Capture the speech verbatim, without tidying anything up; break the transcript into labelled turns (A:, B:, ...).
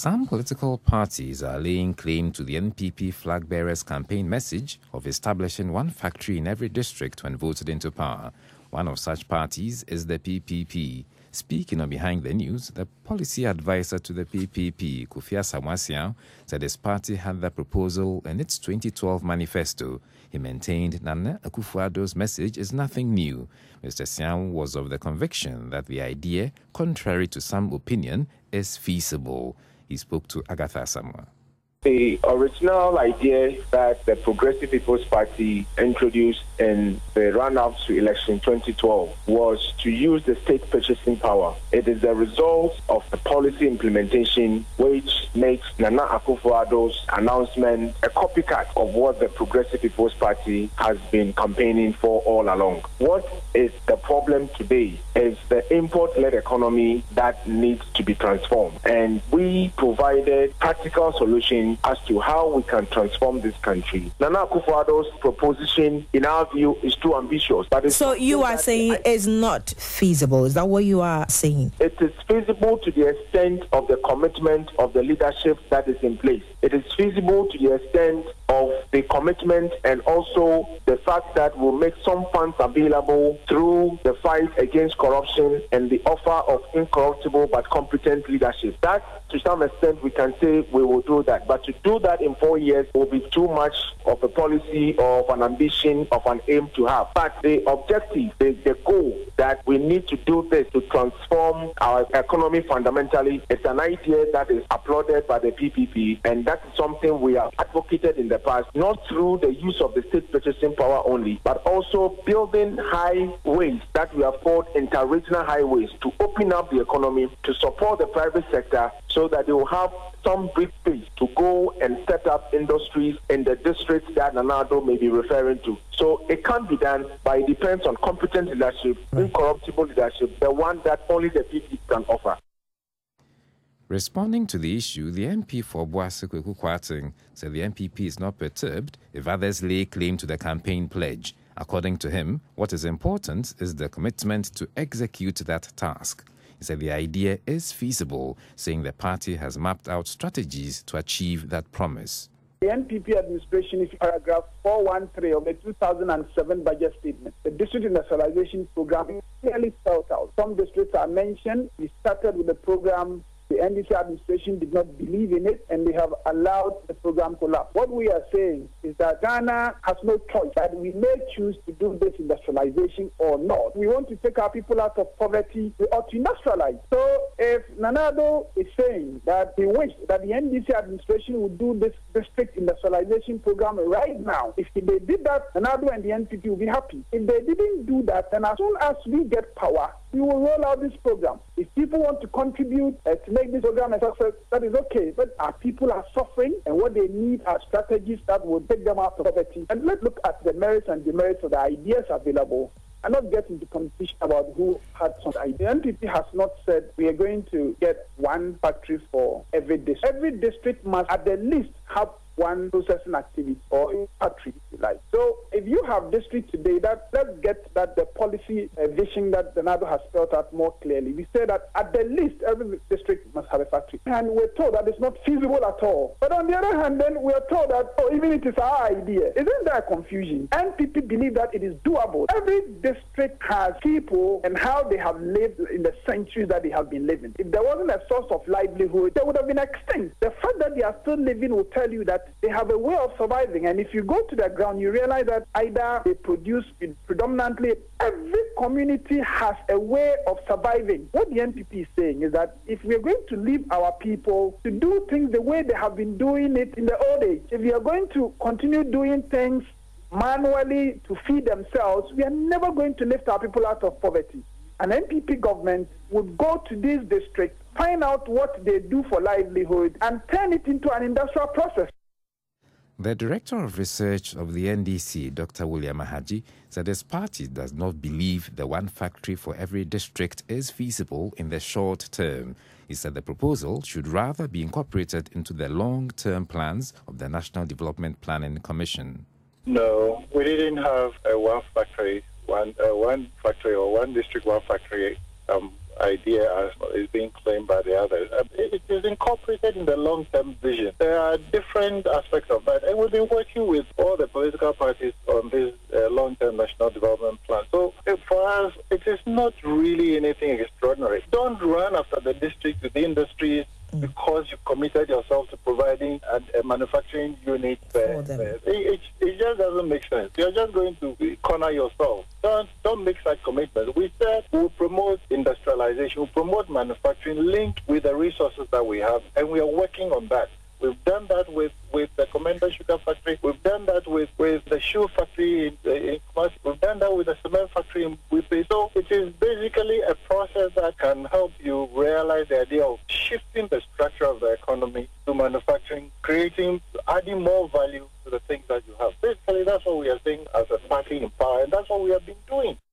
A: Some political parties are laying claim to the N P P flag bearer's campaign message of establishing one factory in every district when voted into power. One of such parties is the P P P. Speaking on Behind the News, the policy advisor to the P P P, Kofi Assamoah, said his party had the proposal in its twenty twelve manifesto. He maintained Nana Akufo-Addo's message is nothing new. Mister Siam was of the conviction that the idea, contrary to some opinion, is feasible. He spoke to Agatha Samoa.
B: The original idea that the Progressive People's Party introduced in the run-up to election twenty twelve was to use the state purchasing power. It is the result of the policy implementation which makes Nana Akufo-Addo's announcement a copycat of what the Progressive People's Party has been campaigning for all along. What is the problem today is the import-led economy that needs to be transformed. And we provided practical solutions as to how we can transform this country. Nana Akufo-Addo's proposition, in our view, is too ambitious. But it's
C: so you are saying I, it's not feasible. Is that what you are saying?
B: It is feasible to the extent of the commitment of the leadership that is in place. It is feasible to the extent of the commitment and also the fact that we'll make some funds available through the fight against corruption and the offer of incorruptible but competent leadership. That, to some extent, we can say we will do that. But to do that in four years will be too much of a policy, of an ambition, of an aim to have. But the objective, the, the goal that we need to do this to transform our economy fundamentally, it's an idea that is applauded by the P P P, and that's something we have advocated in the past, not through the use of the state purchasing power only, but also building highways that we have called inter-regional highways to open up the economy, to support the private sector so that they will have some big space to go and set up industries in the districts that Nana Addo may be referring to. So it can't be done, but it depends on competent leadership, incorruptible leadership, the one that only the P P P can offer.
A: Responding to the issue, the M P for Boase Kweku Kwarteng said the N P P is not perturbed if others lay claim to the campaign pledge. According to him, what is important is the commitment to execute that task. He said the idea is feasible, saying the party has mapped out strategies to achieve that promise.
D: The N P P administration, if paragraph four one three of the two thousand seven budget statement, the district industrialization program is clearly spelled out. Some districts are mentioned. We started with the program. The N D C administration did not believe in it, and they have allowed the program to collapse. What we are saying is that Ghana has no choice, that we may choose to do this industrialization or not. We want to take our people out of poverty. We ought to industrialize. So if Nana Addo is saying that he wished that the N D C administration would do this district industrialization program right now, if they did that, Nana Addo and the N P P will be happy. If they didn't do that, then as soon as we get power, we will roll out this program. If people want to contribute uh, to make this program a success, that is okay. But our people are suffering, and what they need are strategies that will take them out of poverty. And let's look at the merits and demerits of the ideas available and not get into competition about who had some idea. The N P P has not said we are going to get one factory for every district. Every district must at the least have one processing activity or factory, if you like. So if you have district today, that let's get that the policy uh, vision that the N A D O has spelled out more clearly. We say that at the least every district must have a factory. And we're told that it's not feasible at all. But on the other hand, then we're told that, oh, even it is our idea. Isn't there confusion? N P P believe that it is doable. Every district has people and how they have lived in the centuries that they have been living. If there wasn't a source of livelihood, they would have been extinct. The fact that they are still living will tell you that they have a way of surviving, and if you go to the ground, you realize that either they produce predominantly, every community has a way of surviving. What the N P P is saying is that if we are going to leave our people to do things the way they have been doing it in the old age, if we are going to continue doing things manually to feed themselves, we are never going to lift our people out of poverty. An N P P government would go to these districts, find out what they do for livelihood, and turn it into an industrial process.
A: The Director of Research of the N D C, Doctor William Ahaji, said his party does not believe the one factory for every district is feasible in the short term. He said the proposal should rather be incorporated into the long-term plans of the National Development Planning Commission.
E: No, we didn't have a one factory, one uh, one factory or one district, one factory um, idea as is being claimed by the others. It is incorporated in the long-term vision. There are different aspects of that, and we've been working with all the political parties on this uh, long-term national development plan. So uh, for us, it is not really anything extraordinary. Don't run after the district with the industries because you committed yourself to providing a, a manufacturing unit. Uh, it, it, it just doesn't make sense. You're just going to corner yourself. Don't, don't make such commitments. We said we'll promote industrialization, we'll promote manufacturing linked with the resources that we have, and we are working on that. We've done that with, with the Commander Sugar Factory. We've done that with, with the shoe factory in, in Kumasi. We've done that with the cement factory in Wipe. So it is basically a process that can help you realize the idea of shifting the structure of the economy to manufacturing, creating, adding more value to the things that you have. Basically, that's what we are saying as a party in power, and that's what we have been doing.